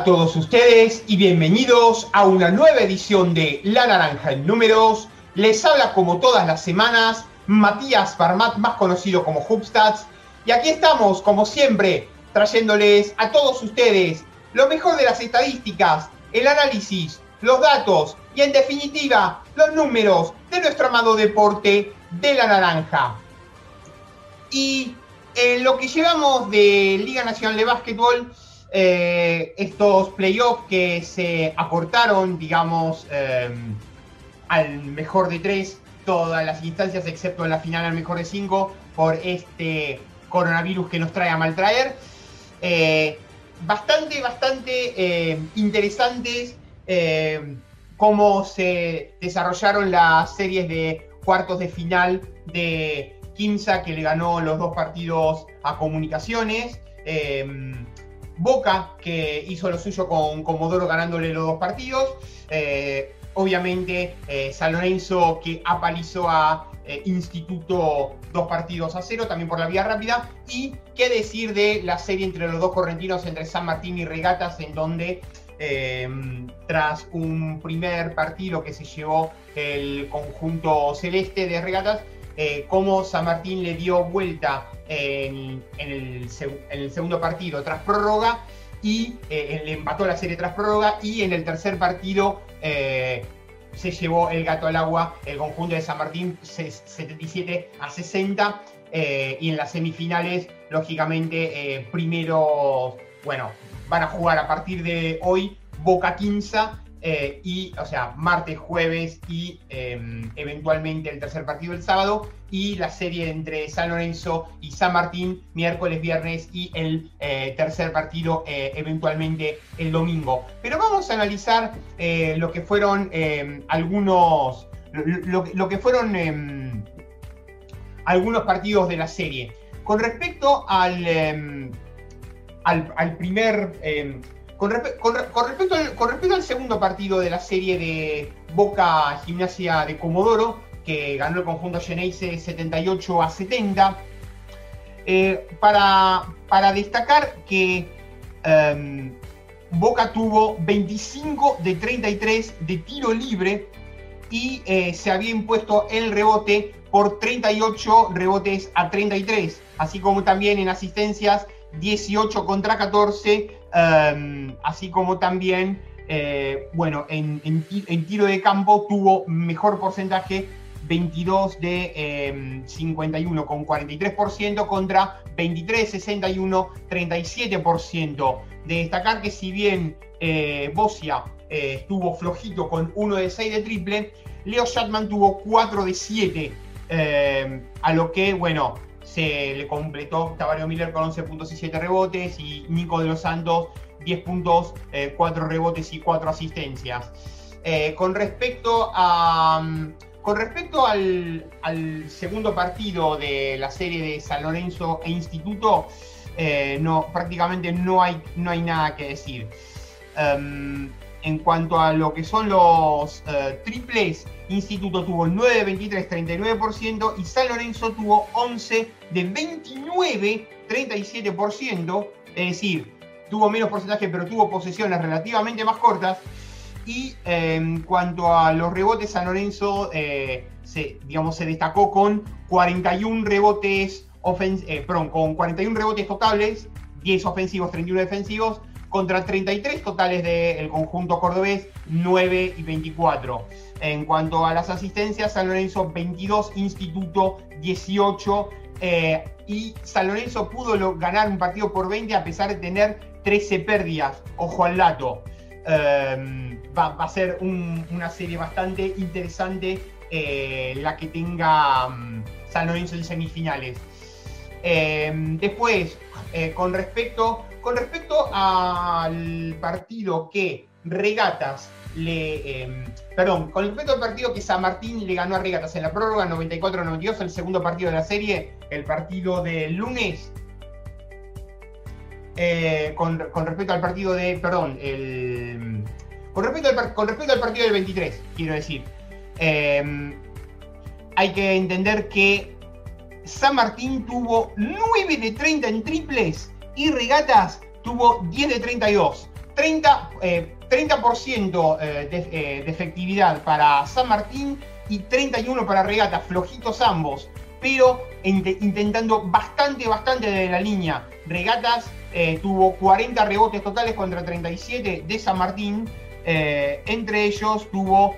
todos ustedes y bienvenidos a una nueva edición de La Naranja en Números. Les habla como todas las semanas Matías Barmat, más conocido como Hubstats. Y aquí estamos, como siempre, trayéndoles a todos ustedes lo mejor de las estadísticas, el análisis, los datos y, en definitiva, los números de nuestro amado deporte de la naranja. Y en lo que llevamos de Liga Nacional de Básquetbol, estos playoffs que se acortaron, digamos, al mejor de 3, todas las instancias excepto en la final al mejor de 5, por este coronavirus que nos trae a maltraer. Bastante interesantes cómo se desarrollaron las series de cuartos de final de Quimsa, que le ganó los 2 partidos a Comunicaciones. Boca, que hizo lo suyo con Comodoro ganándole los 2 partidos. Obviamente San Lorenzo, que apalizó a Instituto 2 partidos a 0, también por la vía rápida. Y qué decir de la serie entre los 2 correntinos, entre San Martín y Regatas, en donde tras un primer partido que se llevó el conjunto celeste de Regatas, cómo San Martín le dio vuelta en el segundo partido tras prórroga y le empató la serie tras prórroga, y en el tercer partido se llevó el gato al agua el conjunto de San Martín 77-60, y en las semifinales, lógicamente, primero, bueno, van a jugar a partir de hoy Boca Quimsa, martes, jueves y eventualmente el tercer partido el sábado, y la serie entre San Lorenzo y San Martín miércoles, viernes, y el tercer partido eventualmente el domingo. Pero vamos a analizar lo que fueron algunos partidos de la serie. Con respecto al primer... Con respecto al segundo partido de la serie de Boca Gimnasia de Comodoro, que ganó el conjunto Geneise 78-70, para destacar que Boca tuvo 25 de 33 de tiro libre y se había impuesto el rebote por 38 rebotes a 33, así como también en asistencias 18 contra 14, así como también, en tiro de campo tuvo mejor porcentaje, 22 de 51 con 43% contra 23 de 61, 37%. De destacar que si bien Bosia estuvo flojito con 1 de 6 de triple, Leo Shatman tuvo 4 de 7, a lo que, bueno, se le completó Tavario Miller con 11 puntos y 7 rebotes, y Nico de los Santos 10 puntos, 4 rebotes y 4 asistencias. Con respecto al segundo partido de la serie de San Lorenzo e Instituto, prácticamente no hay nada que decir. En cuanto a lo que son los triples, Instituto tuvo 9 de 23, 39%, y San Lorenzo tuvo 11 de 29, 37%, es decir, tuvo menos porcentaje, pero tuvo posesiones relativamente más cortas. Y en cuanto a los rebotes, San Lorenzo se destacó con 41 rebotes totables, 10 ofensivos, 31 defensivos, contra 33 totales del conjunto cordobés, 9 y 24. En cuanto a las asistencias, San Lorenzo 22, Instituto 18, y San Lorenzo pudo ganar un partido por 20 a pesar de tener 13 pérdidas. Ojo al dato. Va a ser una serie bastante interesante la que tenga San Lorenzo en semifinales. Después, con respecto al partido que Regatas con respecto al partido que San Martín le ganó a Regatas en la prórroga 94-92, el segundo partido de la serie, el partido del lunes, con respecto al partido al partido del 23, quiero decir, hay que entender que San Martín tuvo 9 de 30 en triples y Regatas tuvo 10 de 32. 30% de efectividad para San Martín y 31% para Regatas, flojitos ambos, pero intentando bastante de la línea. Regatas tuvo 40 rebotes totales contra 37 de San Martín. Entre ellos tuvo,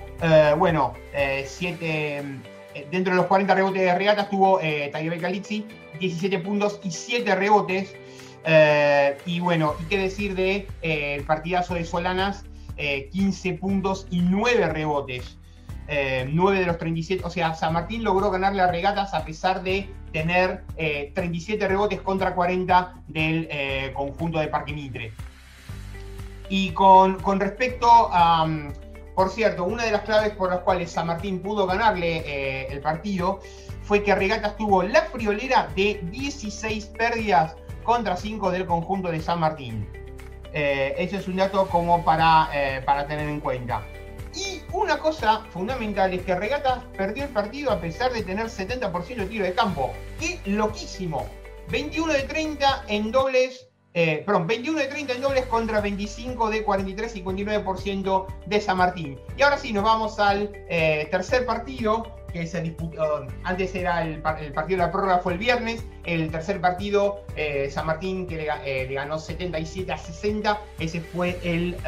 7, dentro de los 40 rebotes de Regatas tuvo Taibel Calizzi, 17 puntos y 7 rebotes. Y qué decir de el partidazo de Solanas, 15 puntos y 9 rebotes. 9 de los 37, o sea, San Martín logró ganarle a Regatas a pesar de tener 37 rebotes contra 40 del conjunto de Parque Mitre. Y con respecto a, por cierto, una de las claves por las cuales San Martín pudo ganarle el partido fue que Regatas tuvo la friolera de 16 pérdidas contra 5 del conjunto de San Martín. Ese es un dato como para tener en cuenta. Y una cosa fundamental es que Regatas perdió el partido a pesar de tener 70% de tiro de campo. ¡Qué loquísimo! 21 de 30 en dobles, 21 de 30 en dobles contra 25 de 43 y 59% de San Martín. Y ahora sí, nos vamos al tercer partido que se disputó. Antes era el partido de la prórroga, fue el viernes. El tercer partido, San Martín, que le ganó 77-60. Ese fue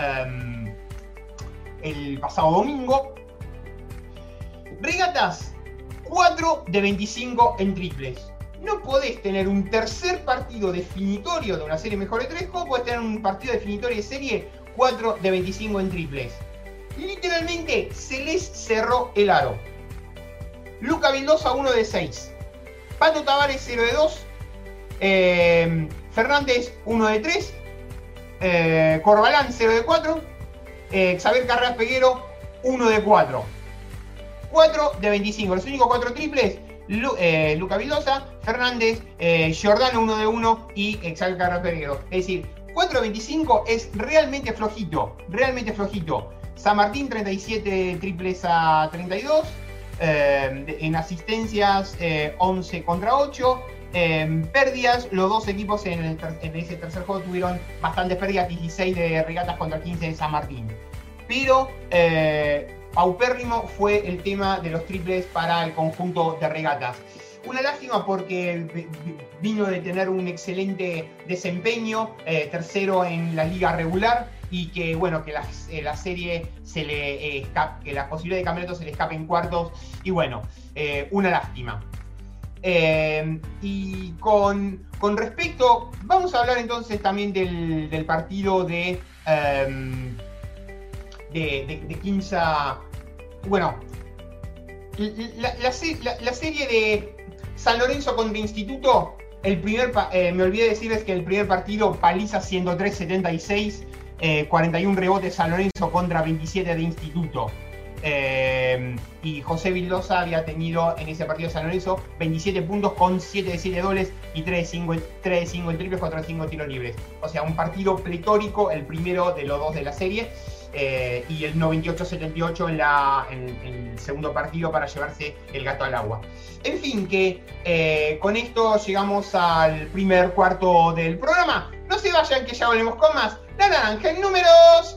el pasado domingo. Regatas, 4 de 25 en triples. No podés tener un tercer partido definitorio de una serie mejor de 3, como podés tener un partido definitorio de serie 4 de 25 en triples. Literalmente se les cerró el aro. Luca Vildosa, 1 de 6. Pato Tavares, 0 de 2. Fernández, 1 de 3. Corbalán, 0 de 4. Xavier Carreras Peguero, 1 de 4. 4 de 25. Los únicos 4 triples, Luca Vildosa, Fernández, Giordano, 1 de 1 y Xavier Carreras Peguero. Es decir, 4 de 25 es realmente flojito. Realmente flojito. San Martín, 37 triples a 32. En asistencias, 11 contra 8. Pérdidas, los dos equipos en ese tercer juego tuvieron bastantes pérdidas, 16 de Regatas contra 15 de San Martín. Pero paupérrimo fue el tema de los triples para el conjunto de Regatas. Una lástima porque vino de tener un excelente desempeño, tercero en la liga regular, y que la serie se le escape, que la posibilidad de campeonato se le escape en cuartos, y una lástima. Y con respecto, vamos a hablar entonces también del partido de Quimsa. La serie de San Lorenzo contra Instituto, me olvidé decirles que el primer partido paliza 103-76, 41 rebotes San Lorenzo contra 27 de Instituto. Y José Vildosa había tenido en ese partido de San Lorenzo 27 puntos con 7 de 7 dobles y 3 de 5 en triples, 4 de 5 tiros libres. O sea, un partido pletórico, el primero de los dos de la serie. Y el 98-78 en el segundo partido para llevarse el gato al agua. En fin, que con esto llegamos al primer cuarto del programa. No se vayan, que ya volvemos con más La Naranja en Números.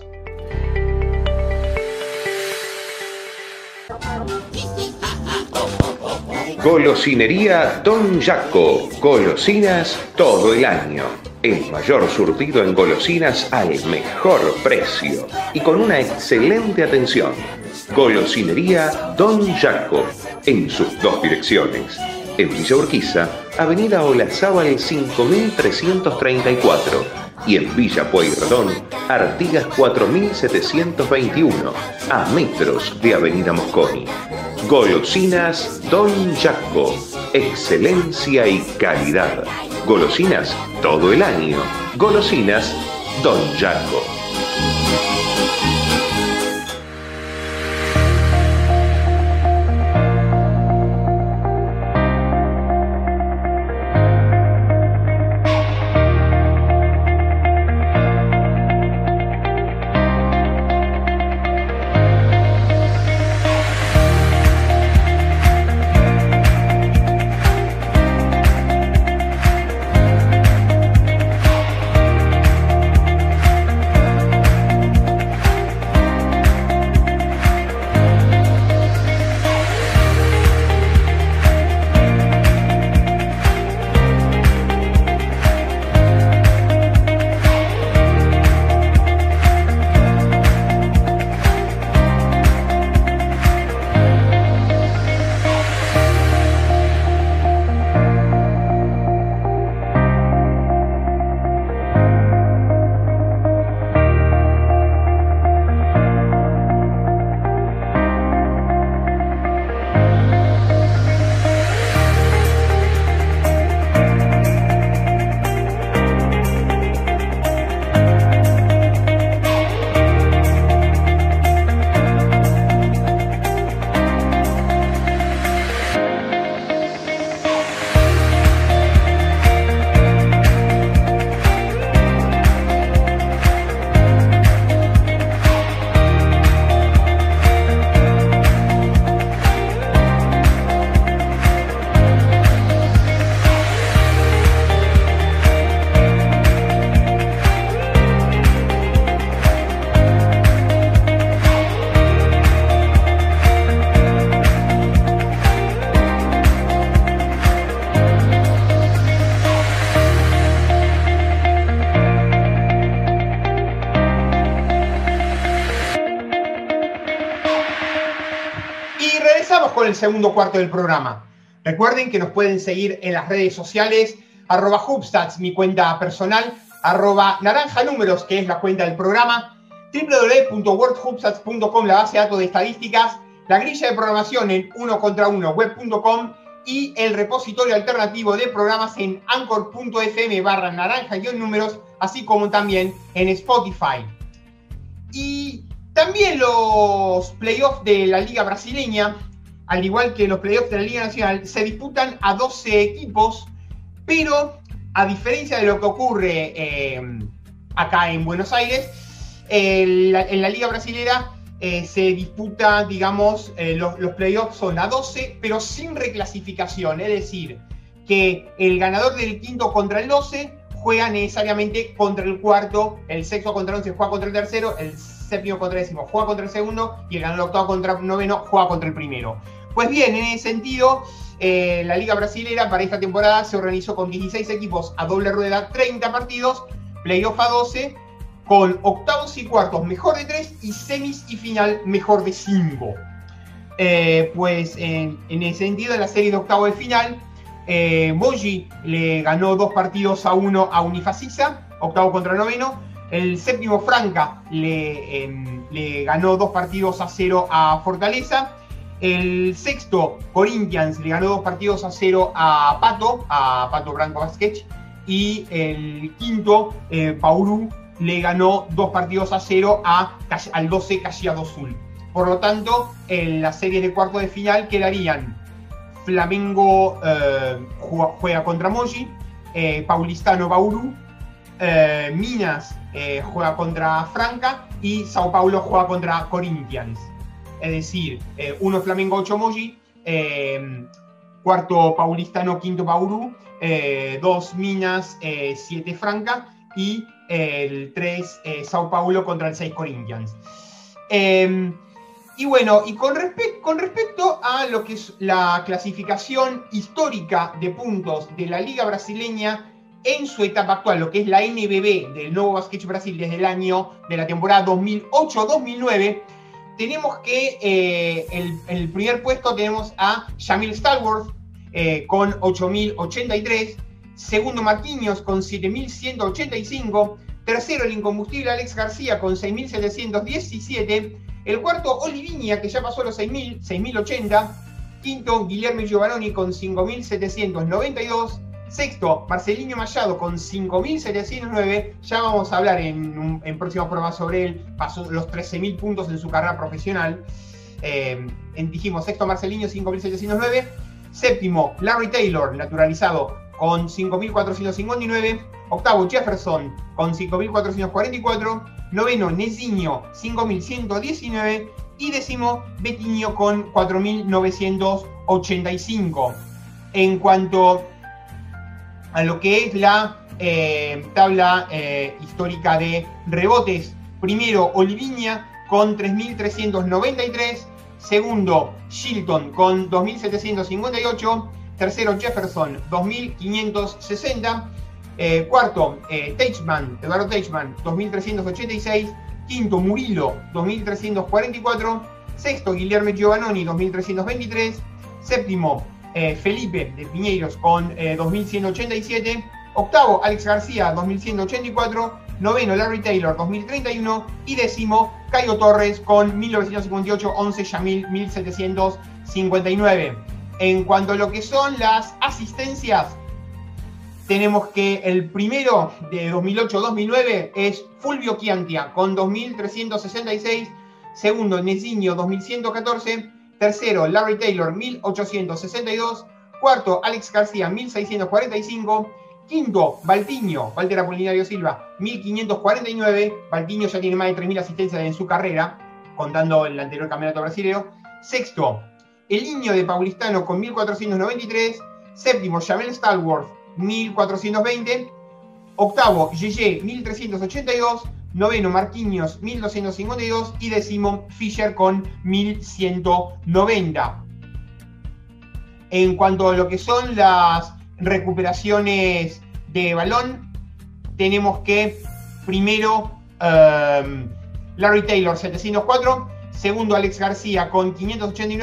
Golosinería Don Jaco. Golosinas todo el año. El mayor surtido en golosinas al mejor precio y con una excelente atención. Golosinería Don Jaco, en sus dos direcciones. En Villa Urquiza, Avenida Olazábal 5334 y en Villa Pueyrredón, Artigas 4721, a metros de Avenida Mosconi. Golosinas Don Jaco, excelencia y calidad. Golosinas todo el año. Golosinas Don Jaco. el segundo cuarto del programa. Recuerden que nos pueden seguir en las redes sociales, @Hubstats, mi cuenta personal, @naranjanúmeros, que es la cuenta del programa, www.worldhubstats.com, la base de datos de estadísticas, la grilla de programación en unocontra1web.com y el repositorio alternativo de programas en anchor.fm/naranja-números, así como también en Spotify. Y también los playoffs de la Liga Brasileña, al igual que los playoffs de la Liga Nacional, se disputan a 12 equipos, pero a diferencia de lo que ocurre acá en Buenos Aires, en la Liga Brasilera se disputa, digamos, los playoffs son a 12, pero sin reclasificación. Es decir, que el ganador del quinto contra el 12 juega necesariamente contra el cuarto, el sexto contra el 11 juega contra el tercero, el séptimo contra el décimo juega contra el segundo y el ganador octavo contra el noveno juega contra el primero. Pues bien, en ese sentido, la Liga Brasilera para esta temporada se organizó con 16 equipos a doble rueda, 30 partidos, playoff a 12, con octavos y cuartos mejor de 3 y semis y final mejor de 5. Pues en ese sentido, en la serie de octavo de final, Bogi le ganó 2-1 a Unifacisa, octavo contra noveno. El séptimo Franca le ganó 2-0 a Fortaleza. El sexto Corinthians le ganó 2-0 a Pato Branco Basquech. Y el quinto Bauru le ganó 2-0 al 12 Caxias do Sul. Por lo tanto, en las series de cuarto de final quedarían Flamengo juega contra Mogi, Paulistano Bauru, Minas juega contra Franca y Sao Paulo juega contra Corinthians. Es decir, 1 Flamengo, 8 Mogi, cuarto Paulistano, quinto Bauru, 2 Minas, 7 Franca y el 3 Sao Paulo contra el 6 Corinthians. Y bueno, y con respecto a lo que es la clasificación histórica de puntos de la Liga Brasileña en su etapa actual, lo que es la NBB del Novo Basquete Brasil desde el año de la temporada 2008-2009, tenemos que el primer puesto tenemos a Jamil Stallworth con 8.083, segundo Marquinhos con 7.185, tercero el incombustible Alex García con 6.717, el cuarto Oliviña, que ya pasó los 6.080, quinto Guillermo Giovannoni con 5.792, sexto Marcelinho Machado con 5.709, ya vamos a hablar en próximos programas sobre él, pasó los 13.000 puntos en su carrera profesional. Dijimos sexto Marcelinho 5.709, séptimo Larry Taylor, naturalizado, con 5.459, octavo Jefferson con 5.444, noveno Nezinho 5.119 y décimo Betinho con 4.985. En cuanto a lo que es la tabla histórica de rebotes, primero Oliviña con 3.393, segundo Shilton con 2.758, tercero Jefferson 2.560, cuarto Eduardo Teichmann 2.386, quinto Murillo 2.344, sexto Guillermo Giovannoni 2.323, séptimo Felipe de Piñeiros con 2.187, octavo Alex García 2.184, noveno Larry Taylor 2.031 y décimo Caio Torres con 1.958, 11 Jamil 1.759. En cuanto a lo que son las asistencias, tenemos que el primero de 2008-2009 es Fulvio Chiantia con 2.366, segundo Nezinho 2.114, tercero Larry Taylor 1.862, cuarto Alex García 1.645, quinto Walter Apolinario Silva 1.549, Valtinho ya tiene más de 3.000 asistencias en su carrera, contando el anterior campeonato brasileño, sexto el Niño de Paulistano con 1.493, séptimo Jamil Stallworth 1.420, octavo Yeye 1.382, noveno Marquinhos 1.252 y décimo Fischer con 1.190. En cuanto a lo que son las recuperaciones de balón, tenemos que primero Larry Taylor 704, segundo Alex García con 589,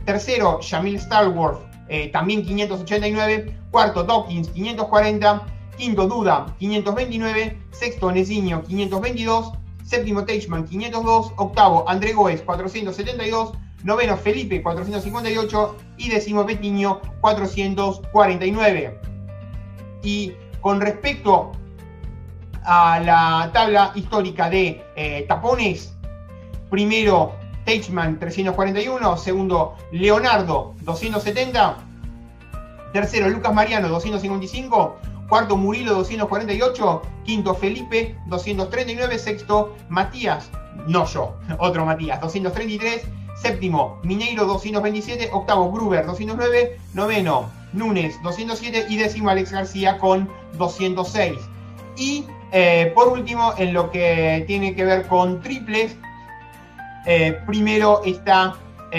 Tercero, Jamil Starworth, también 589. Cuarto, Dawkins, 540. Quinto, Duda, 529. Sexto, Neciño, 522. Séptimo, Teichmann, 502. Octavo, André Goes, 472. Noveno, Felipe, 458. Y décimo, Betiño, 449. Y con respecto a la tabla histórica de tapones, primero Teichmann 341, segundo Leonardo 270, tercero Lucas Mariano 255, cuarto Murilo 248, quinto Felipe 239, sexto Matías, no yo, otro Matías 233, séptimo Mineiro 227, octavo Gruber 209, noveno Núñez 207 y décimo Alex García con 206. Y por último, en lo que tiene que ver con triples, primero está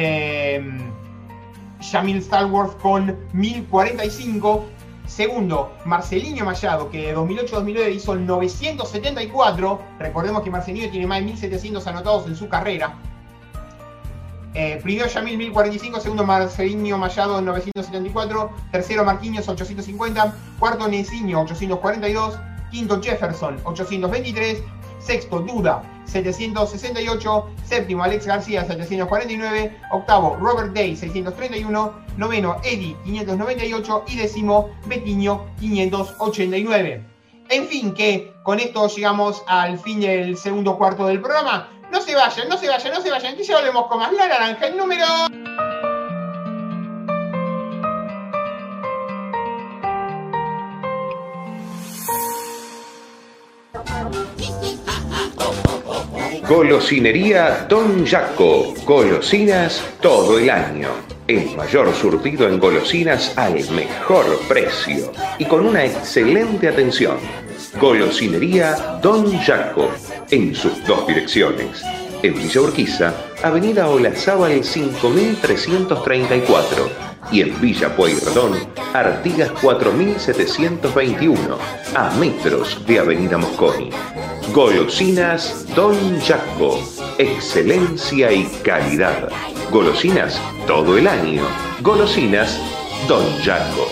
Jamil Starworth con 1045. Segundo, Marcelinho Machado, que de 2008-2009 hizo 974. Recordemos que Marcelinho tiene más de 1700 anotados en su carrera. Primero Jamil 1045, segundo Marcelinho Machado 974, tercero Marquinhos 850, cuarto Neciño 842, quinto Jefferson 823, sexto Duda 768, séptimo Alex García 749, octavo Robert Day 631, noveno Eddie 598 y décimo Betiño 589. En fin, que con esto llegamos al fin del segundo cuarto del programa. No se vayan, que ya volvemos con más La Naranja en número. Golosinería Don Jaco. Golosinas todo el año. El mayor surtido en golosinas al mejor precio y con una excelente atención. Golosinería Don Jaco, en sus dos direcciones. En Villa Urquiza, Avenida Olazábal 5334 y en Villa Pueyrredón, Artigas 4721, a metros de Avenida Mosconi. Golosinas Don Jaco, excelencia y calidad. Golosinas todo el año. Golosinas Don Jaco.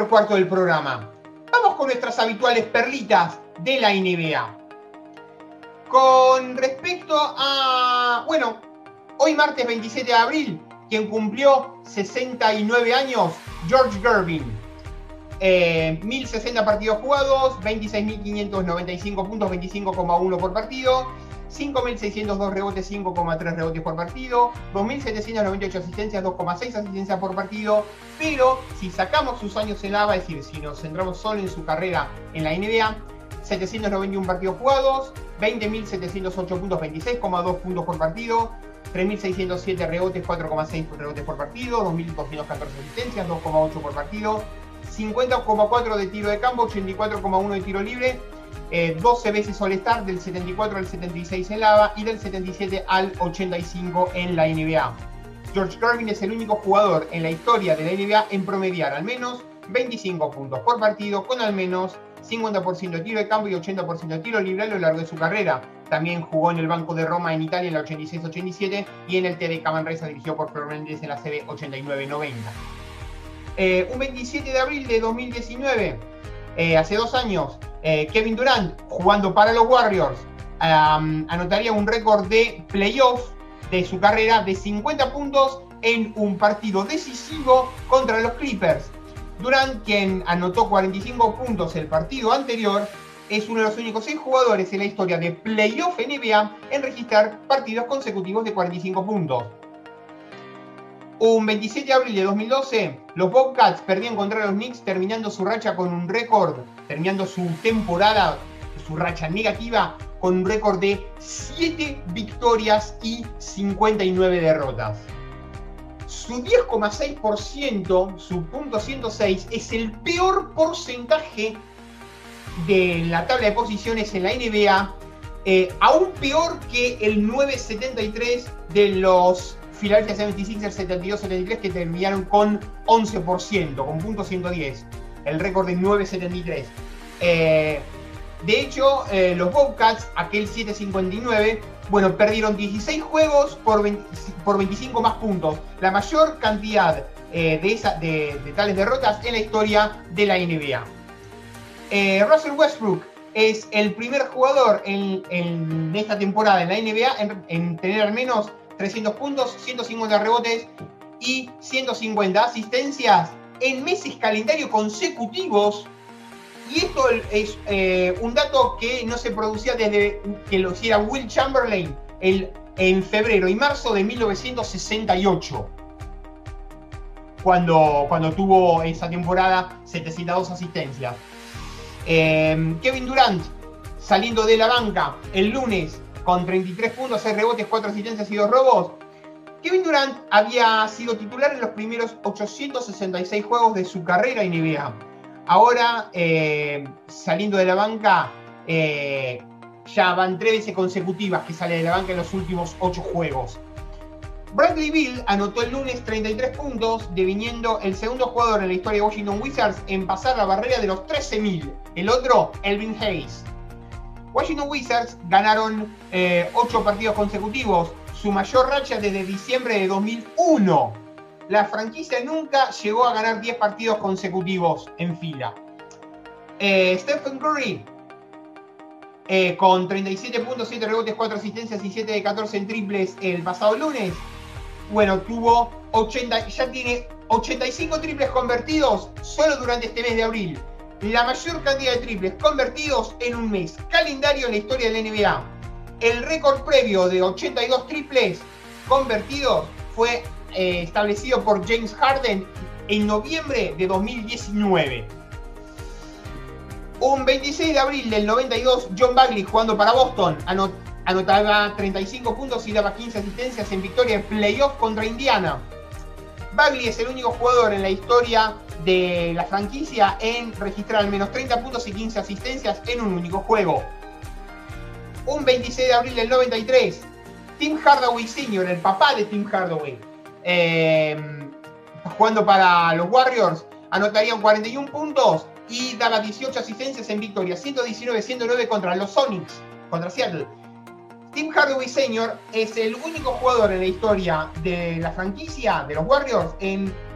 primer cuarto del programa. Vamos con nuestras habituales perlitas de la NBA. Con respecto a... Bueno, hoy martes 27 de abril, quien cumplió 69 años, George Gervin. 1060 partidos jugados, 26.595 puntos, 25,1 por partido, 5.602 rebotes, 5,3 rebotes por partido, 2.798 asistencias, 2,6 asistencias por partido. Pero si sacamos sus años en la ABA, es decir, si nos centramos solo en su carrera en la NBA, 791 partidos jugados, 20.708 puntos, 26,2 puntos por partido, 3.607 rebotes, 4,6 rebotes por partido, 2.214 asistencias, 2,8 por partido, 50,4 de tiro de campo, 84,1 de tiro libre, 12 veces All-Star, del 74 al 76 en la ABA y del 77 al 85 en la NBA. George Gervin es el único jugador en la historia de la NBA en promediar al menos 25 puntos por partido, con al menos 50% de tiro de campo y 80% de tiro libre a lo largo de su carrera. También jugó en el Banco de Roma en Italia en la 86-87 y en el TD Manresa dirigió por Flor Méndez en la CB 89-90. Un 27 de abril de 2019, hace 2 años, Kevin Durant, jugando para los Warriors, anotaría un récord de playoff de su carrera de 50 puntos en un partido decisivo contra los Clippers. Durant, quien anotó 45 puntos el partido anterior, es uno de los únicos 6 jugadores en la historia de playoff NBA en registrar partidos consecutivos de 45 puntos. Un 27 de abril de 2012, los Bobcats perdían contra los Knicks, terminando su racha con un récord, terminando su temporada, su racha negativa, con un récord de 7 victorias y 59 derrotas. Su 10,6%, su punto 106, es el peor porcentaje de la tabla de posiciones en la NBA, aún peor que el 9,73 de los Philadelphia 76ers 72-73, que terminaron con 11%, con punto 110, el récord de 9,73. De hecho, los Bobcats, aquel 7,59, bueno, perdieron 16 juegos por 25 más puntos, la mayor cantidad de tales derrotas en la historia de la NBA. Russell Westbrook es el primer jugador en esta temporada en la NBA en tener al menos 300 puntos, 150 rebotes y 150 asistencias en meses calendario consecutivos. Y esto es un dato que no se producía desde que lo hiciera Will Chamberlain en febrero y marzo de 1968. Cuando tuvo esa temporada 702 asistencias. Kevin Durant, saliendo de la banca el lunes con 33 puntos, 6 rebotes, 4 asistencias y 2 robos. Kevin Durant había sido titular en los primeros 866 juegos de su carrera en NBA. Ahora, saliendo de la banca, ya van 3 veces consecutivas que sale de la banca en los últimos 8 juegos. Bradley Beal anotó el lunes 33 puntos, deviniendo el segundo jugador en la historia de Washington Wizards en pasar la barrera de los 13.000. El otro, Elvin Hayes. Washington Wizards ganaron 8 partidos consecutivos, su mayor racha desde diciembre de 2001. La franquicia nunca llegó a ganar 10 partidos consecutivos en fila. Stephen Curry, con 37 puntos, 7 rebotes, 4 asistencias y 7 de 14 en triples el pasado lunes. Bueno, ya tiene 85 triples convertidos solo durante este mes de abril. La mayor cantidad de triples convertidos en un mes calendario en la historia de la NBA. El récord previo de 82 triples convertidos fue establecido por James Harden en noviembre de 2019. Un 26 de abril del 92, John Bagley, jugando para Boston, anotaba 35 puntos y daba 15 asistencias en victoria en playoff contra Indiana. Bagley es el único jugador en la historia de la franquicia en registrar al menos 30 puntos y 15 asistencias en un único juego. Un 26 de abril del 93, Tim Hardaway Sr., el papá de Tim Hardaway, jugando para los Warriors, anotaría 41 puntos y daba 18 asistencias en victoria, 119-109 contra los Sonics, contra Seattle. Tim Hardaway Sr. es el único jugador en la historia de la franquicia de los Warriors en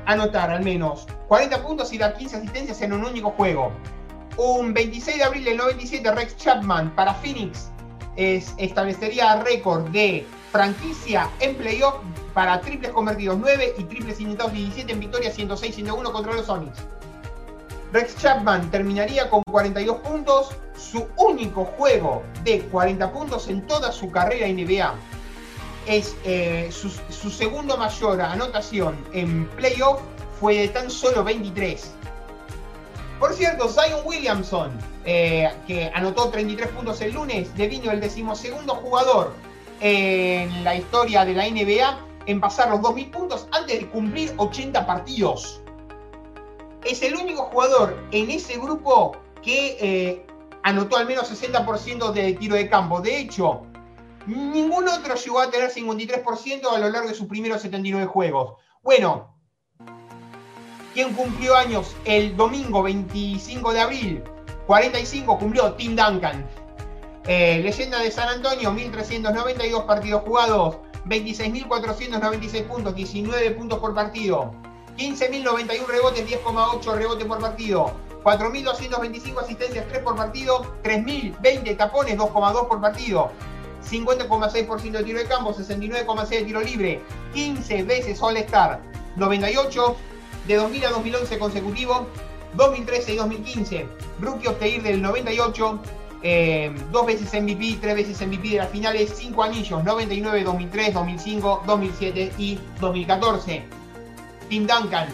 anotar al menos 40 puntos y dar 15 asistencias en un único juego. Un 26 de abril del 97, Rex Chapman para Phoenix establecería récord de franquicia en playoff para triples convertidos 9 y triples intentados 17 en victoria 106-101 contra los Sonics. Rex Chapman terminaría con 42 puntos, su único juego de 40 puntos en toda su carrera en NBA. Es su segundo mayor anotación en playoff fue de tan solo 23. Por cierto, Zion Williamson, que anotó 33 puntos el lunes, devino el 12º jugador en la historia de la NBA en pasar los 2.000 puntos antes de cumplir 80 partidos. Es el único jugador en ese grupo que anotó al menos 60% de tiro de campo. De hecho, ningún otro llegó a tener 53% a lo largo de sus primeros 79 juegos. Bueno, ¿quién cumplió años el domingo 25 de abril? 45 cumplió Tim Duncan. Leyenda de San Antonio, 1.392 partidos jugados, 26.496 puntos, 19 puntos por partido, 15.091 rebotes, 10,8 rebotes por partido, 4.225 asistencias, 3 por partido, 3.020 tapones, 2,2 por partido, 50,6% de tiro de campo, 69,6% de tiro libre, 15 veces All-Star, 98 de 2000 a 2011 consecutivo, 2013 y 2015, Rookie of the Year del 98, 2 veces MVP, 3 veces MVP de las finales, 5 anillos, 99, 2003, 2005, 2007 y 2014. Tim Duncan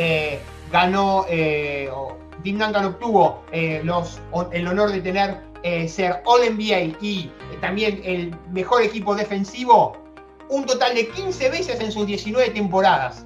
Tim Duncan obtuvo el honor de ser All-NBA y también el mejor equipo defensivo un total de 15 veces en sus 19 temporadas.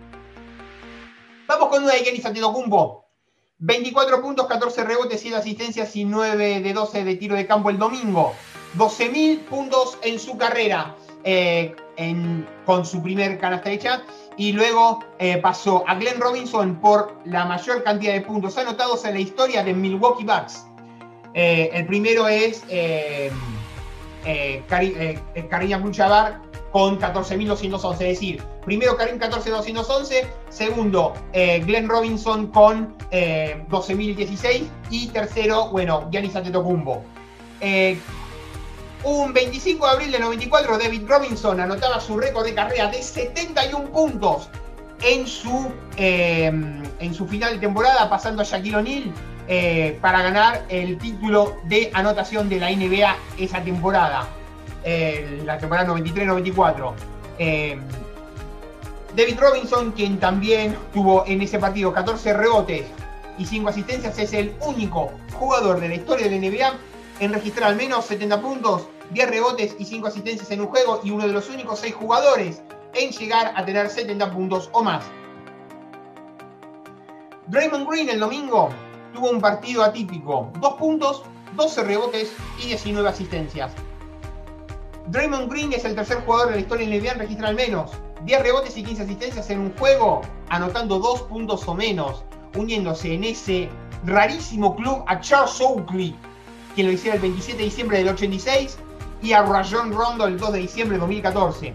Vamos con una de Giannis Antetokounmpo. 24 puntos, 14 rebotes, 7 asistencias y 9 de 12 de tiro de campo el domingo. 12.000 puntos en su carrera con su primer canasta hecha. Y luego pasó a Glenn Robinson por la mayor cantidad de puntos anotados en la historia de Milwaukee Bucks. El primero es Kareem Abdul-Jabbar con 14.211, es decir, primero Kareem 14.211, segundo Glenn Robinson con 12.016 y tercero, Giannis Antetokounmpo. Un 25 de abril del 94, David Robinson anotaba su récord de carrera de 71 puntos en su final de temporada, pasando a Shaquille O'Neal para ganar el título de anotación de la NBA esa temporada. La temporada 93-94. David Robinson, quien también tuvo en ese partido 14 rebotes y 5 asistencias, es el único jugador de la historia de la NBA en registrar al menos 70 puntos, 10 rebotes y 5 asistencias en un juego, y uno de los únicos 6 jugadores en llegar a tener 70 puntos o más. Draymond Green el domingo tuvo un partido atípico: 2 puntos, 12 rebotes y 19 asistencias. Draymond Green es el tercer jugador de la historia de la NBA en registrar al menos 10 rebotes y 15 asistencias en un juego, anotando 2 puntos o menos, uniéndose en ese rarísimo club a Charles Oakley, quien lo hiciera el 27 de diciembre del 86, y a Rajon Rondo el 2 de diciembre de 2014.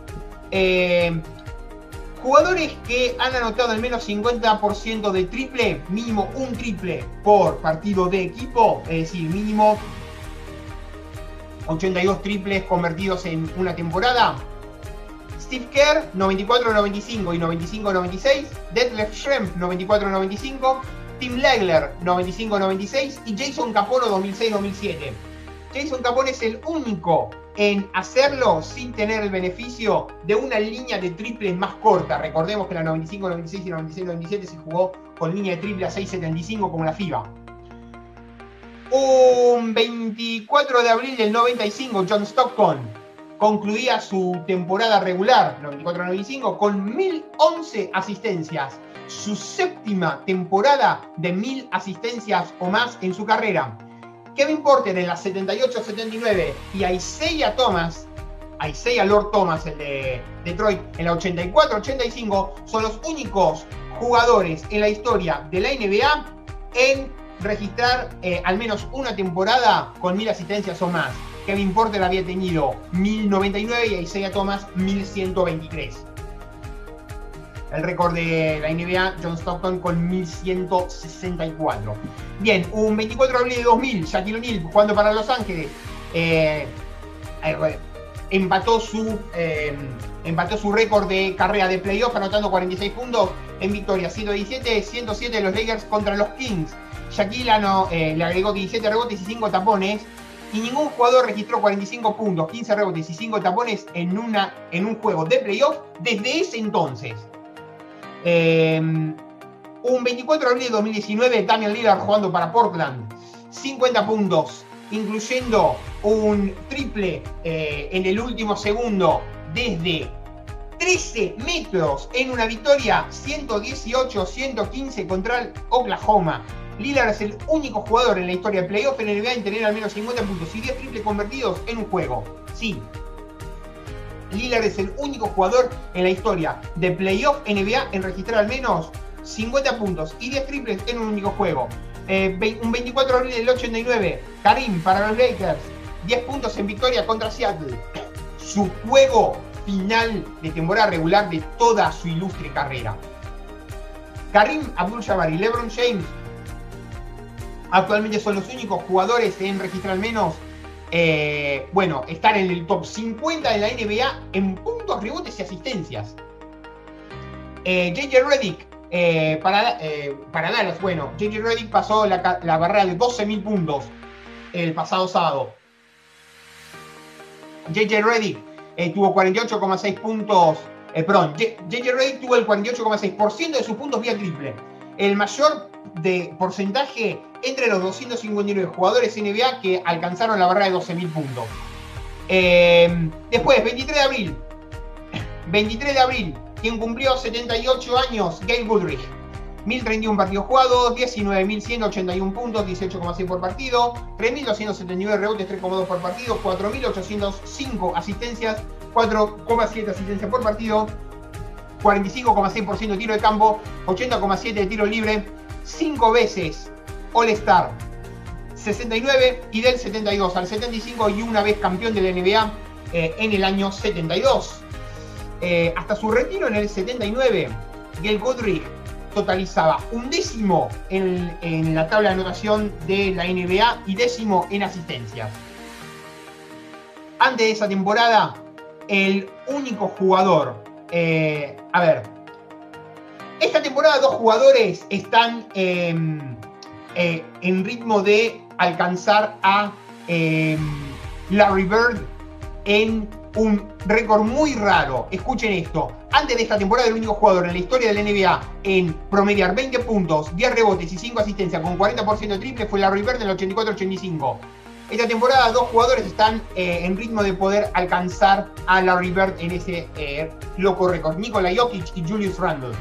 Jugadores que han anotado al menos 50% de triple, mínimo un triple por partido de equipo, es decir, mínimo 82 triples convertidos en una temporada. Steve Kerr, 94-95 y 95-96. Detlef Schrempf, 94-95. Tim Legler, 95-96. Y Jason Capone, 2006-2007. Jason Capone es el único en hacerlo sin tener el beneficio de una línea de triples más corta. Recordemos que la 95-96 y la 96-97 se jugó con línea de triple a 6.75 como la FIBA. Un 24 de abril del 95, John Stockton concluía su temporada regular, 94-95, con 1.011 asistencias. Su séptima temporada de 1.000 asistencias o más en su carrera. Kevin Porter en la 78-79 y Isaiah Lord Thomas, el de Detroit, en la 84-85, son los únicos jugadores en la historia de la NBA en registrar al menos una temporada con 1.000 asistencias o más. Kevin Porter había tenido 1.099 y Isaiah Thomas 1.123. el récord de la NBA, John Stockton con 1164. Bien, un 24 de abril de 2000, Shaquille O'Neal jugando para Los Ángeles, empató su récord de carrera de playoff anotando 46 puntos en victoria, 117-107 de los Lakers contra los Kings. Shaquille le agregó 17 rebotes y 5 tapones, y ningún jugador registró 45 puntos, 15 rebotes y 5 tapones en un juego de playoff desde ese entonces. Un 24 de abril de 2019, Damian Lillard jugando para Portland, 50 puntos, incluyendo un triple en el último segundo desde 13 metros en una victoria 118-115 contra el Oklahoma. Lillard es el único jugador en la historia de playoff en la NBA en tener al menos 50 puntos y 10 triples convertidos en un juego. Sí, Lillard es el único jugador en la historia de playoff NBA en registrar al menos 50 puntos y 10 triples en un único juego. Un 24 de abril del 89, Karim para los Lakers, 10 puntos en victoria contra Seattle. Su juego final de temporada regular de toda su ilustre carrera. Karim Abdul-Jabbar y LeBron James actualmente son los únicos jugadores en registrar al menos, estar en el top 50 de la NBA en puntos, rebotes y asistencias. J.J. Redick para Dallas, J.J. Redick pasó la barrera de 12.000 puntos el pasado sábado. J.J. Redick tuvo 48,6 puntos. J.J. Redick tuvo el 48,6% de sus puntos vía triple. El mayor porcentaje entre los 259 jugadores NBA que alcanzaron la barrera de 12.000 puntos. Después, 23 de abril, quien cumplió 78 años, Gail Goodrich. 1.031 partidos jugados, 19.181 puntos, 18,6 por partido, 3.279 rebotes, 3,2 por partido, 4.805 asistencias, 4,7 asistencias por partido, 45,6% de tiro de campo, 80,7% de tiro libre, 5 veces All-Star, 69 y del 72 al 75 y una vez campeón de la NBA en el año 72. Hasta su retiro en el 79, Gail Goodrich totalizaba 11º en la tabla de anotación de la NBA y 10º en asistencias. Antes de esa temporada, el único jugador... esta temporada 2 jugadores están en ritmo de alcanzar a Larry Bird en un récord muy raro. Escuchen esto. Antes de esta temporada, el único jugador en la historia de la NBA en promediar 20 puntos, 10 rebotes y 5 asistencias con 40% de triple fue Larry Bird en el 84-85. Esta temporada 2 jugadores están en ritmo de poder alcanzar a Larry Bird en ese loco récord. Nikola Jokic y Julius Randle.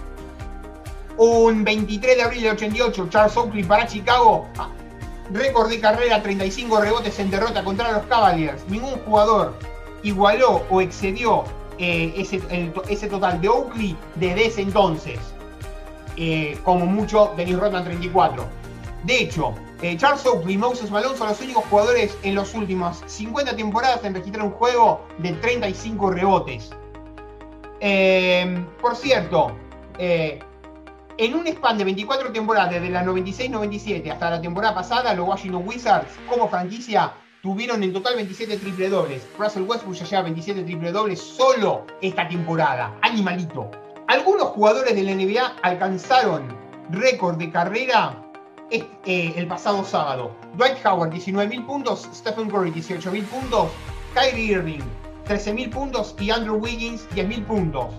Un 23 de abril del 88, Charles Oakley para Chicago. Récord de carrera, 35 rebotes en derrota contra los Cavaliers. Ningún jugador igualó o excedió ese total de Oakley desde ese entonces. Como mucho, Dennis Rodman 34. De hecho, Charles Oakley y Moses Malone son los únicos jugadores en las últimas 50 temporadas en registrar un juego de 35 rebotes. Por cierto, en un span de 24 temporadas, desde la 96-97 hasta la temporada pasada, los Washington Wizards, como franquicia, tuvieron en total 27 triple dobles. Russell Westbrook ya lleva 27 triple dobles solo esta temporada. Animalito. Algunos jugadores de la NBA alcanzaron récord de carrera el pasado sábado. Dwight Howard, 19.000 puntos. Stephen Curry, 18.000 puntos. Kyrie Irving, 13.000 puntos. Y Andrew Wiggins, 10.000 puntos.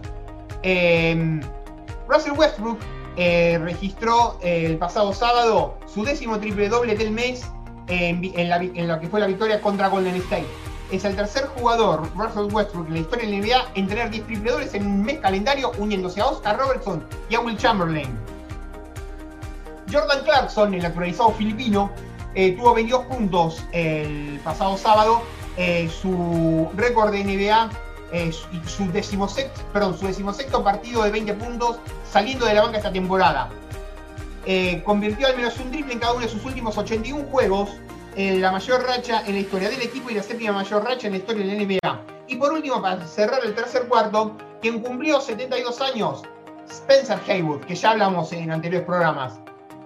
Russell Westbrook registró el pasado sábado su 10º triple doble del mes en lo que fue la victoria contra Golden State. Es el tercer jugador, Russell Westbrook, en la historia de la NBA en tener 10 triple dobles en un mes calendario, uniéndose a Oscar Robertson y a Will Chamberlain. Jordan Clarkson, el naturalizado filipino, tuvo 22 puntos el pasado sábado. Su récord de NBA, su decimosexto partido de 20 puntos saliendo de la banca esta temporada. Convirtió al menos un triple en cada uno de sus últimos 81 juegos, la mayor racha en la historia del equipo y la séptima mayor racha en la historia de la NBA. Y por último, para cerrar el tercer cuarto, quien cumplió 72 años, Spencer Haywood, que ya hablamos en anteriores programas.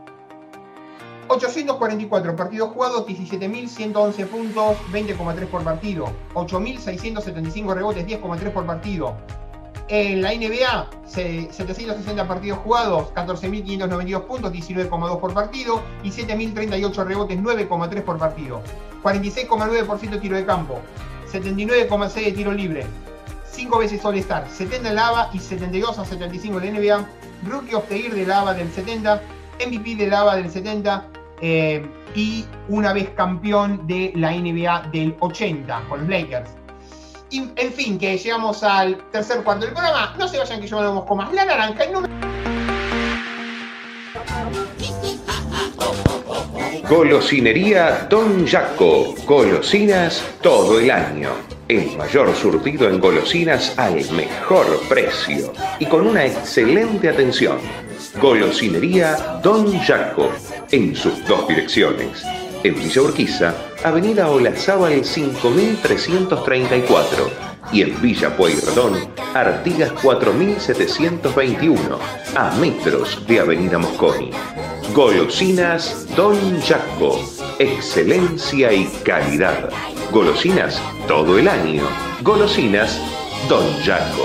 844 partidos jugados, 17.111 puntos, 20,3 por partido. 8.675 rebotes, 10,3 por partido. En la NBA, 760 partidos jugados, 14.592 puntos, 19,2 por partido. Y 7.038 rebotes, 9,3 por partido. 46,9% tiro de campo, 79,6 de tiro libre. 5 veces All-Star, 70 en la ABA y 72 a 75 en la NBA. Rookie of the Year de la ABA del 70, MVP de la ABA del 70 y una vez campeón de la NBA del 80 con los Lakers. Y en fin, que llegamos al tercer cuarto del programa. No se vayan que yo me vamos con más. La naranja, el número... Golosinería Don Jaco. Golosinas todo el año. El mayor surtido en golosinas al mejor precio y con una excelente atención. Golosinería Don Jaco, en sus dos direcciones. En Villa Urquiza, Avenida Olazábal 5334 y en Villa Pueyrredón, Artigas 4721, a metros de Avenida Mosconi. Golosinas Don Jaco, excelencia y calidad. Golosinas todo el año. Golosinas Don Jaco.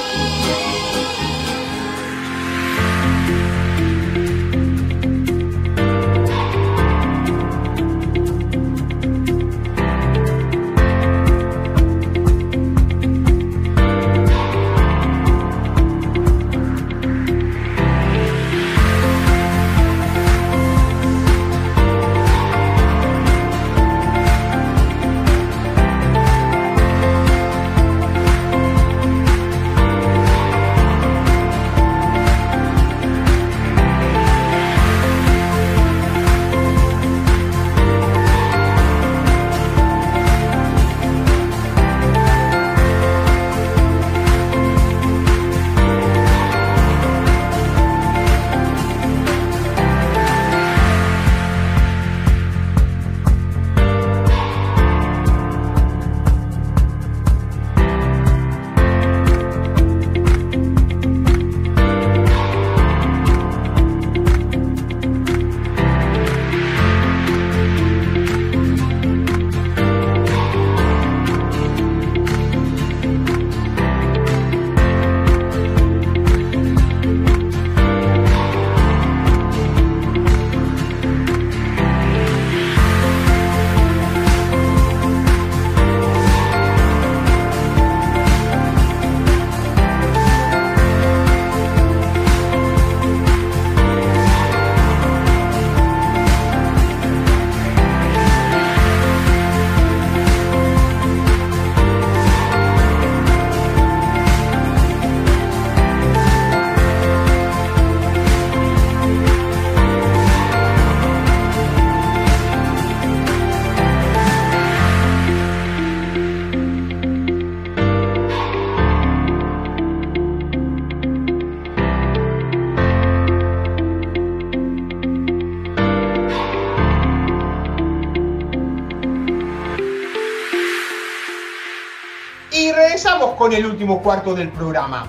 Regresamos con el último cuarto del programa.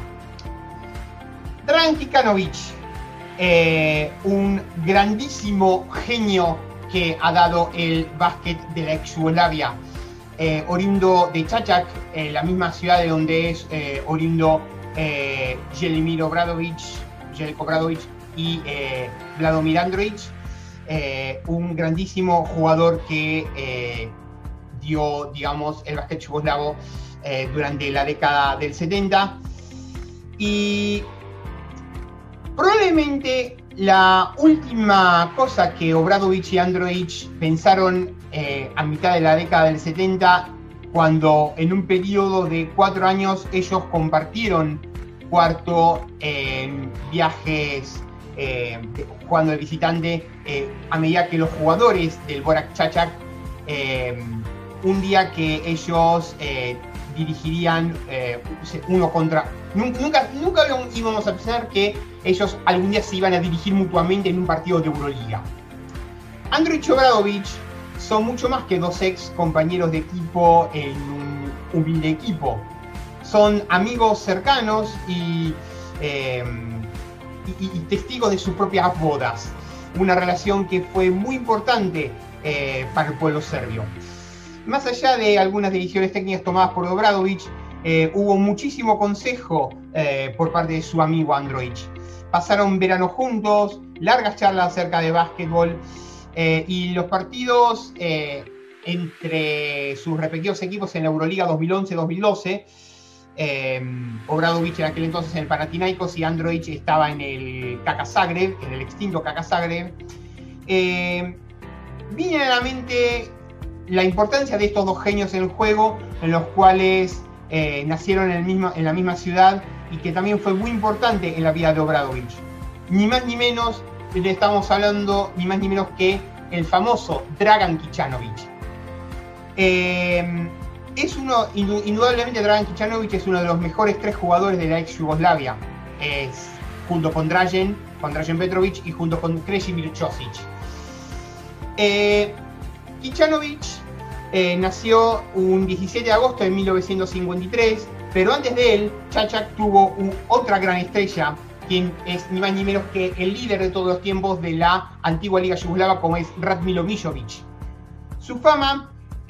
Dragan Kikanovic, un grandísimo genio que ha dado el básquet de la ex Yugoslavia, oriundo de Čačak, la misma ciudad de donde es oriundo Jelko Obradović y Vladimir Andrović, un grandísimo jugador que dio, digamos, el básquet yugoslavo durante la década del 70, y probablemente la última cosa que Obradović y Andrović pensaron a mitad de la década del 70, cuando en un periodo de 4 años ellos compartieron cuarto en viajes jugando de visitante, a medida que los jugadores del Borac Čačak, un día que ellos dirigirían uno contra... Nunca íbamos a pensar que ellos algún día se iban a dirigir mutuamente en un partido de Euroliga. Andrović y Obradović son mucho más que dos ex compañeros de equipo en un humilde equipo. Son amigos cercanos y y testigos de sus propias bodas. Una relación que fue muy importante para el pueblo serbio. Más allá de algunas decisiones técnicas tomadas por Obradović, hubo muchísimo consejo por parte de su amigo Androjić. Pasaron verano juntos, largas charlas acerca de básquetbol, y los partidos entre sus respectivos equipos en la Euroliga 2011-2012, Obradović en aquel entonces en el Panathinaikos y Androjić estaba en el KK Zagreb, en el extinto KK Zagreb. Viene a la mente la importancia de estos dos genios en el juego, en los cuales nacieron en la misma ciudad y que también fue muy importante en la vida de Obradović. Ni más ni menos, le estamos hablando ni más ni menos que el famoso Dragan Kicanović. Indudablemente Dragan Kicanović es uno de los mejores 3 jugadores de la ex Yugoslavia, junto con Dražen Petrović y junto con Krešimir Ćosić. Kicanović nació un 17 de agosto de 1953, pero antes de él, Čačak tuvo otra gran estrella, quien es ni más ni menos que el líder de todos los tiempos de la antigua Liga Yugoslava, como es Radmilo Mišović. Su fama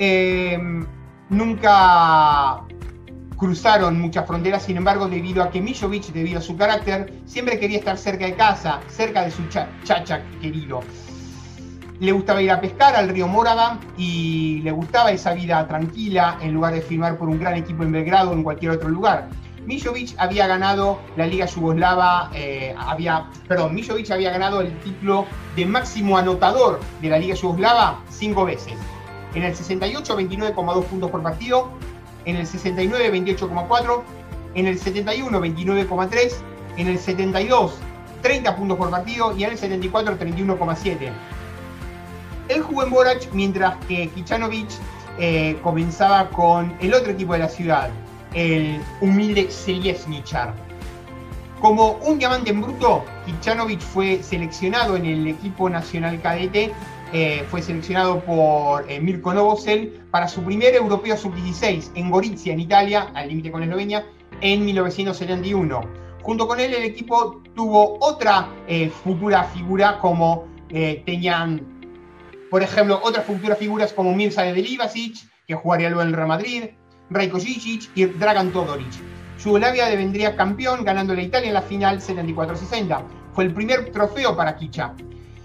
nunca cruzaron muchas fronteras, sin embargo, debido a que Mišović, debido a su carácter, siempre quería estar cerca de casa, cerca de su Čačak querido. Le gustaba ir a pescar al río Morava y le gustaba esa vida tranquila en lugar de firmar por un gran equipo en Belgrado o en cualquier otro lugar. Mišović había ganado la Liga Yugoslava, Mišović había ganado el título de máximo anotador de la Liga Yugoslava 5 veces. En el 68, 29,2 puntos por partido, en el 69, 28,4, en el 71, 29,3, en el 72, 30 puntos por partido y en el 74, 31,7. Él jugó en Borac, mientras que Kicanović comenzaba con el otro equipo de la ciudad, el humilde Željezničar. Como un diamante en bruto, Kicanović fue seleccionado en el equipo nacional cadete, fue seleccionado por Mirko Novosel para su primer europeo sub-16 en Gorizia, en Italia, al límite con Eslovenia, en 1971. Junto con él, el equipo tuvo otra futura figura como tenían... Por ejemplo, otras futuras figuras como Mirza Delivašić, que jugaría luego en el Real Madrid, Rajko Žižić y Dragan Todorić. Yugoslavia devendría campeón ganándole a Italia en la final 74-60. Fue el primer trofeo para Kicha.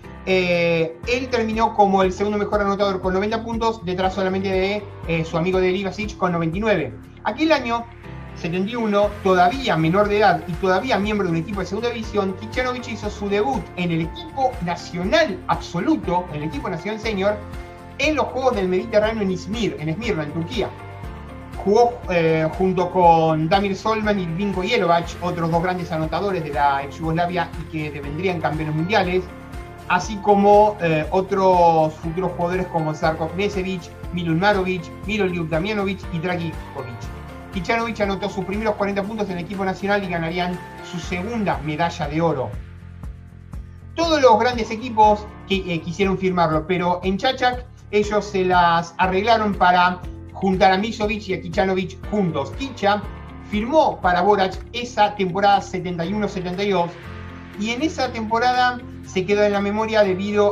Él terminó como el segundo mejor anotador con 90 puntos, detrás solamente de su amigo Delivašić con 99. Aquel año, 71, todavía menor de edad y todavía miembro de un equipo de segunda división, Kicanović hizo su debut en el equipo nacional absoluto, en el equipo nacional senior, en los Juegos del Mediterráneo en Esmirna, en Turquía. Jugó junto con Damir Solman y Vinko Jelovac, otros dos grandes anotadores de la ex Yugoslavia y que devendrían campeones mundiales, así como otros futuros jugadores como Žarko Knežević, Milun Marović, Miroljub Damjanović y Dragi Ković. Kicanović anotó sus primeros 40 puntos en el equipo nacional y ganarían su segunda medalla de oro. Todos los grandes equipos quisieron firmarlo, pero en Čačak ellos se las arreglaron para juntar a Mišović y a Kicanović juntos. Kicha firmó para Borac esa temporada 71-72 y en esa temporada se quedó en la memoria debido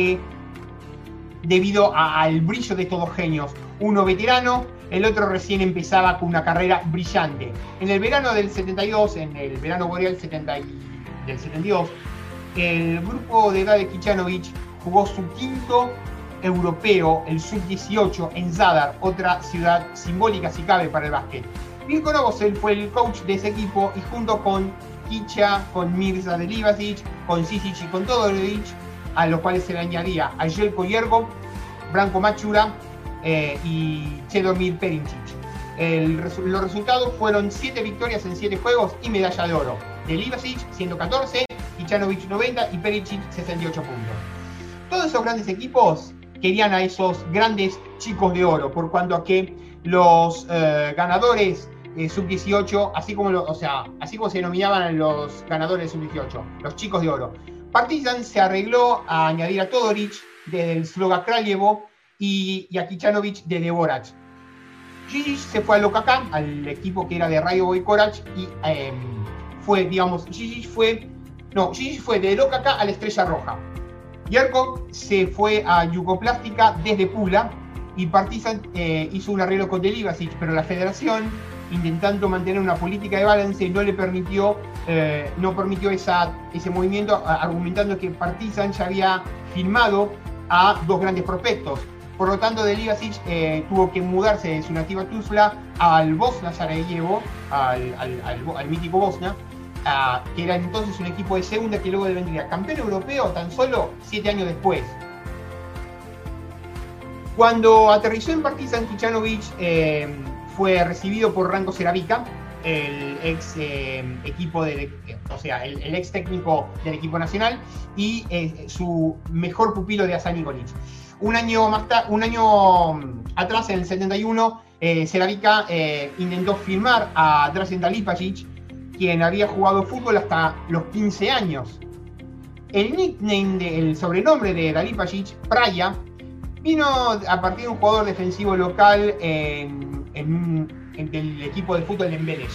al brillo de estos dos genios. Uno veterano, el otro recién empezaba con una carrera brillante. En el verano del 72, en el verano boreal del 72, el grupo de edad de Kicanović jugó su quinto europeo, el sub-18, en Zadar, otra ciudad simbólica si cabe para el básquet. Mirko Novosel fue el coach de ese equipo y junto con Kicha, con Mirza Delivašić, con Žižić y con Todorić, a los cuales se le añadía a Željko Jergov, Branko Mačura y Čedomir Peričić. Los resultados fueron 7 victorias en 7 juegos y medalla de oro. Delivašić 114, Kicanović 90 y Peričić 68 puntos. Todos esos grandes equipos querían a esos grandes chicos de oro, por cuanto a que los ganadores sub-18, así como se denominaban los ganadores sub-18, los chicos de oro. Partizan se arregló a añadir a Todorić del Sloga Kraljevo y a Kicanović de Borac. Žižić se fue al OKK, al equipo que era de Rayo Vojkorac, y Žižić fue No, Žižić fue de OKK a la Estrella Roja. Jerko se fue a Yugoplástica desde Pula y Partizan hizo un arreglo con Delivašić, pero la federación, intentando mantener una política de balance, no le permitió, ese movimiento, argumentando que Partizan ya había firmado a dos grandes prospectos. Por lo tanto, Delivašić tuvo que mudarse de su nativa Tuzla al Bosna Sarajevo, al mítico Bosna, que era entonces un equipo de segunda que luego vendría campeón europeo tan solo 7 años después. Cuando aterrizó en Partizan, Kićanović fue recibido por Ranko Seravica, el ex equipo el ex técnico del equipo nacional, y su mejor pupilo de Asa Nikolić. Un año atrás, en el 71, Seravica intentó firmar a Dražen Dalipašić, quien había jugado fútbol hasta los 15 años. El nickname, el sobrenombre de Dalipašić, Praia, vino a partir de un jugador defensivo local del equipo de fútbol en Vélez.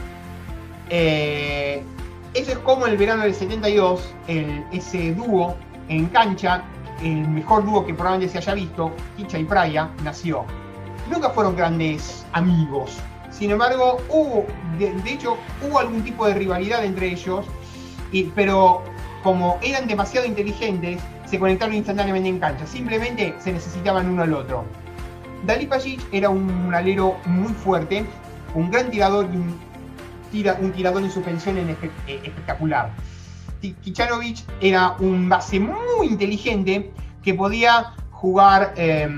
Eso es como en el verano del 72, ese dúo en cancha, el mejor dúo que probablemente se haya visto, Kića y Praia, nació. Nunca fueron grandes amigos. Sin embargo, de hecho, hubo algún tipo de rivalidad entre ellos, pero como eran demasiado inteligentes, se conectaron instantáneamente en cancha. Simplemente se necesitaban uno al otro. Dalipašić era un alero muy fuerte, un gran tirador y un tirador en suspensión espectacular. Kićanović era un base muy inteligente que podía jugar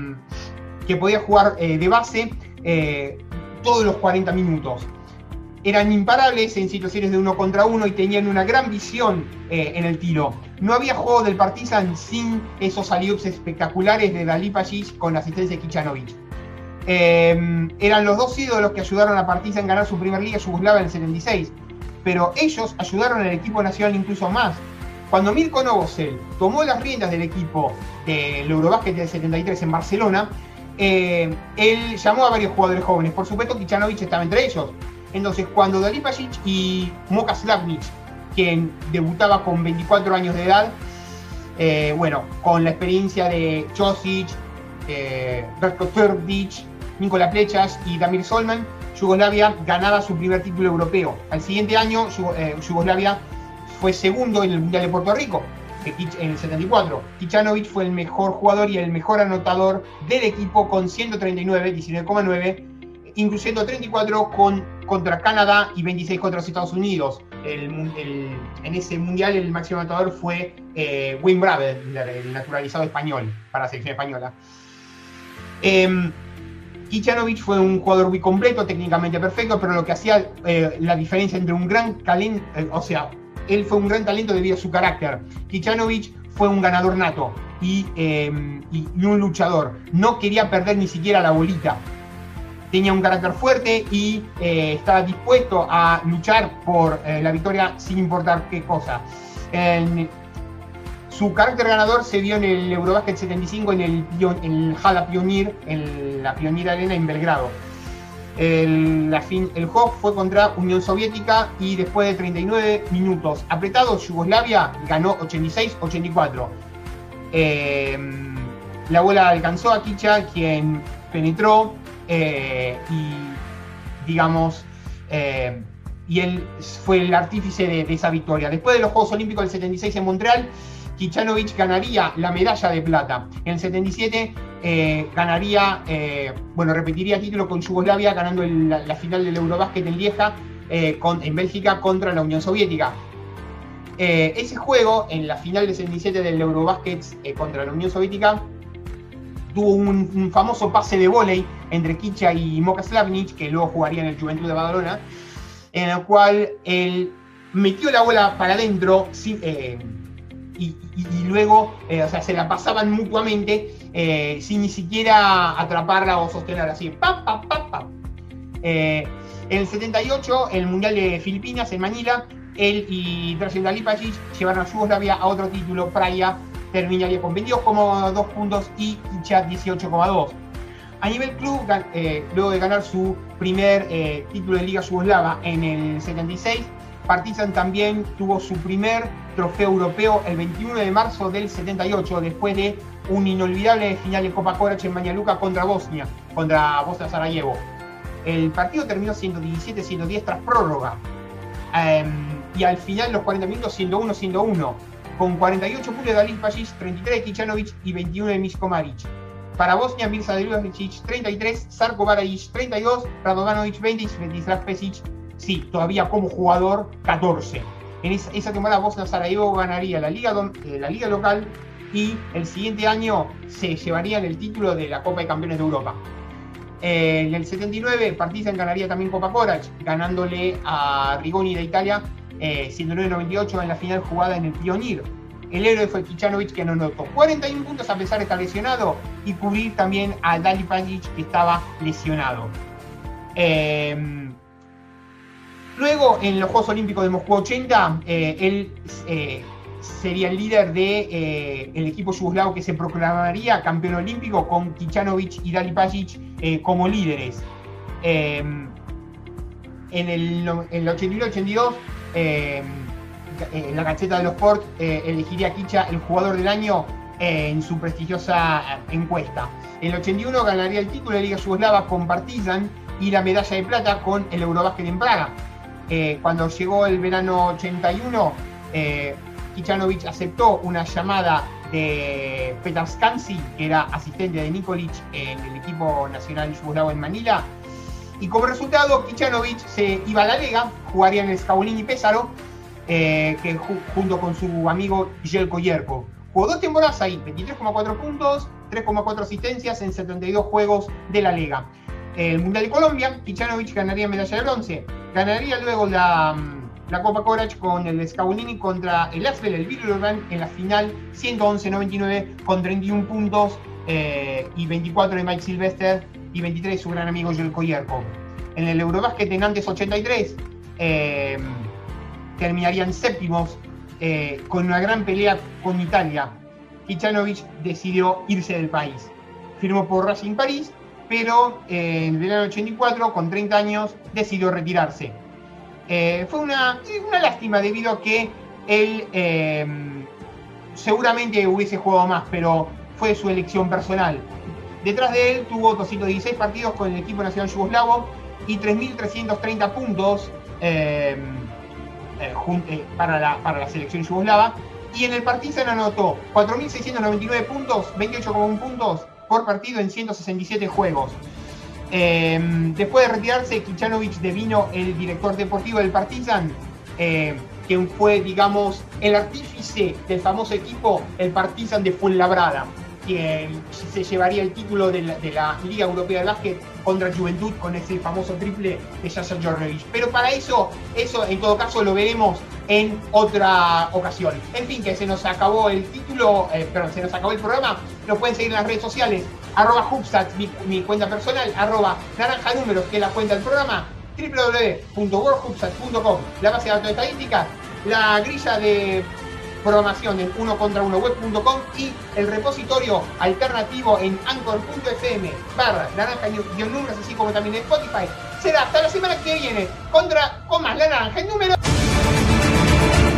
de base todos los 40 minutos. Eran imparables en situaciones de 1 contra 1 y tenían una gran visión en el tiro. No había juego del Partizan sin esos alley-oops espectaculares de Dalipašić con la asistencia de Kićanović. Eran los dos ídolos que ayudaron a Partizan a ganar su primer liga yugoslava en el 76, pero ellos ayudaron al equipo nacional incluso más. Cuando Mirko Novosel tomó las riendas del equipo del Eurobasket del 73 en Barcelona, él llamó a varios jugadores jóvenes. Por supuesto, Kićanović estaba entre ellos. Entonces, cuando Dalipašić y Moka Slavnić, quien debutaba con 24 años de edad, con la experiencia de Ćosić, Ratko Trdić, Nikola Plečas y Damir Solman, Yugoslavia ganaba su primer título europeo. Al siguiente año, Yugoslavia fue segundo en el Mundial de Puerto Rico, en el 74. Kićanović fue el mejor jugador y el mejor anotador del equipo con 139, 19,9, incluyendo 34 contra Canadá y 26 contra los Estados Unidos. En ese mundial el máximo anotador fue Wayne Braber, el naturalizado español para la selección española. Kićanović fue un jugador muy completo, técnicamente perfecto, pero lo que hacía la diferencia entre un gran talento, él fue un gran talento debido a su carácter. Kićanović fue un ganador nato y un luchador. No quería perder ni siquiera la bolita. Tenía un carácter fuerte y estaba dispuesto a luchar por la victoria sin importar qué cosa. Su carácter ganador se vio en el Eurobasket 75 en el Hala Pionir, en la Pionir Arena en Belgrado. El juego fue contra Unión Soviética y después de 39 minutos apretados, Yugoslavia ganó 86-84. La bola alcanzó a Kića, quien penetró y él fue el artífice de esa victoria. Después de los Juegos Olímpicos del 76 en Montreal, Kićanović ganaría la medalla de plata. En el 77 repetiría título con Yugoslavia, ganando la final del Eurobasket en Lieja, en Bélgica, contra la Unión Soviética. Ese juego, en la final del 77 del Eurobasket contra la Unión Soviética, tuvo un famoso pase de vóley entre Kića y Moka Slavnić, que luego jugaría en el Juventud de Badalona, en el cual él metió la bola para adentro y luego se la pasaban mutuamente sin ni siquiera atraparla o sostenerla así. En el 78, en el Mundial de Filipinas, en Manila, él y Dražen Dalipašić llevaron a Yugoslavia a otro título. Praia terminaría con 22,2 puntos y Kića 18,2. A nivel club, luego de ganar su primer título de Liga Yugoslava en el 76, Partizan también tuvo su primer trofeo europeo el 21 de marzo del 78, después de un inolvidable final de Copa Korać en Banja Luka contra Bosnia Sarajevo. El partido terminó 117-110 tras prórroga. Y al final, los 40 minutos, 101, con 48 puntos de Dalip Pajic, 33 de Kicanovic y 21 de Misko Maric. Para Bosnia, Mirza Delibašić 33, Žarko Barajić 32, Radovanović 20 y Svetislav Pesic, sí, todavía como jugador, 14. En esa temporada Bosnia Sarajevo ganaría la liga local y el siguiente año se llevarían el título de la Copa de Campeones de Europa. En el 79 Partizan ganaría también Copa Korać, ganándole a Rigoni de Italia 109-98 en la final jugada en el Pionir. El héroe fue Kicanovic, que no anotó 41 puntos a pesar de estar lesionado, y cubrir también a Dalip Pajic, que estaba lesionado. Luego, en los Juegos Olímpicos de Moscú 80, él sería el líder del equipo yugoslavo que se proclamaría campeón olímpico, con Kicanovic y Dalip Pajic como líderes. En el 81-82, en la Gaceta de los Sport elegiría a Kicha el jugador del año en su prestigiosa encuesta. En el 81 ganaría el título de Liga Yugoslava con Partizan y la medalla de plata con el Eurobasket en Praga. Cuando llegó el verano 81, Kicanovic aceptó una llamada de Petar Skansi, que era asistente de Nikolic en el equipo nacional yugoslavo en Manila, y como resultado Kicanovic se iba a la Lega, jugaría en el Skaulini Pesaro, que junto con su amigo Jelko Jerkov. Jugó 2 temporadas ahí, 23,4 puntos, 3,4 asistencias en 72 juegos de la Lega. El Mundial de Colombia, Kicanovic ganaría medalla de bronce. Ganaría luego la Copa Korać con el Skaulini contra el Asvel, el Villeurbanne, en la final 111-99 con 31 puntos y 24 de Mike Sylvester y 23 de su gran amigo Jelko Jerkov. En el Eurobasket en Nantes 83 terminarían séptimos con una gran pelea con Italia. Kicanovic decidió irse del país. Firmó por Racing París, pero en el verano 84, con 30 años, decidió retirarse. Fue una lástima debido a que él seguramente hubiese jugado más, pero fue su elección personal. Detrás de él tuvo 216 partidos con el equipo nacional yugoslavo y 3.330 puntos para la selección yugoslava. Y en el Partizan anotó 4.699 puntos, 28,1 puntos por partido en 167 juegos. Después de retirarse, Kicanovic devino el director deportivo del Partizan, que fue, digamos, el artífice del famoso equipo, el Partizan de Fuenlabrada, que se llevaría el título de la Liga Europea de Básquet contra Juventud con ese famoso triple de Sasha Djordjevic. Pero para eso en todo caso lo veremos en otra ocasión. En fin, que se nos acabó el título, se nos acabó el programa. Nos pueden seguir en las redes sociales, @Hubstats, mi cuenta personal, @naranjanúmeros, que es la cuenta del programa, www.worldhubstats.com, la base de datos estadísticas, la grilla de programación en unocontraunoweb.com y el repositorio alternativo en anchor.fm/naranja-números, así como también en Spotify. Será hasta la semana que viene con más La Naranja en Números.